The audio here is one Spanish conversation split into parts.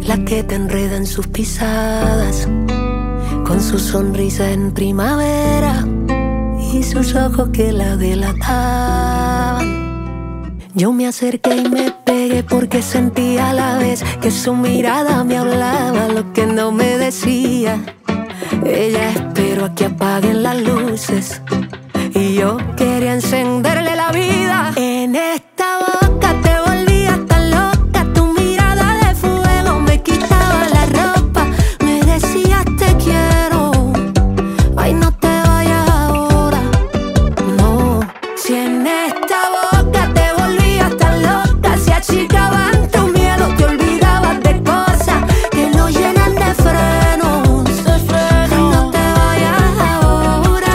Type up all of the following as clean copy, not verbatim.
la que te enreda en sus pisadas, con su sonrisa en primavera y sus ojos que la delataban. Yo me acerqué y me pegué porque sentía a la vez que su mirada me hablaba lo que no me decía. Ella esperó a que apaguen las luces y yo quería encenderle la vida. En esta boca te volvías tan loca, tu mirada de fuego me quitaba la ropa. Me decías te quiero, ay no te vayas ahora, no. Si en esta boca te volvías tan loca, se achicaban tus miedos, te olvidabas de cosas que no llenan de frenos. Ay no te vayas ahora.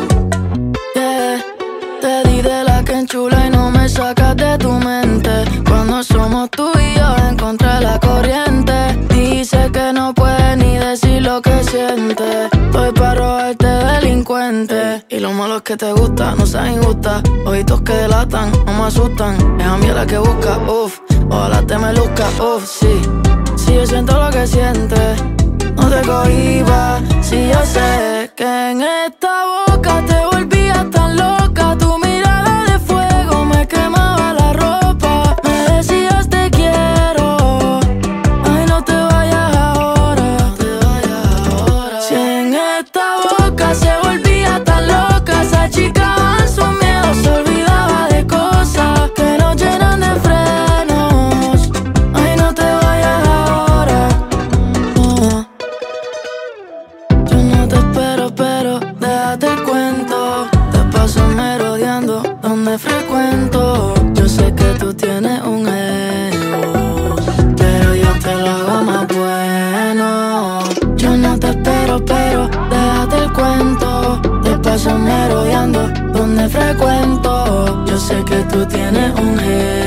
Te di de la que enchula y no me sacas de tu mente. Cuando somos tú y yo encontré la corriente. Dice que no puedes ni decir lo que sientes. Estoy pa' robarte delincuente. Y lo malo es que te gusta, no seas injusta. Ojitos que delatan, no me asustan. Es a mí la que busca, uff. Ojalá te me luzca, uff, sí. Si yo siento lo que sientes, no te cohibas. Si yo sé que en esta boca te volvías tan loca, tu mirada de fuego me quemaba la ropa. Me decías te quiero, ay no te vayas ahora, no te vayas ahora. Si en esta boca se volvía tan loca, se achicaban sus miedos, se olvidaba de cosas que no llenan de frenos. Ay no te vayas ahora, oh. Yo no te espero, pero déjate el cuento. Te paso merodeando donde frecuento. Yo sé que tú tienes un ego, pero yo te lo hago más bueno. Yo no te espero, pero déjate el cuento. Te paso merodeando donde frecuento. Yo sé que tú tienes un ego.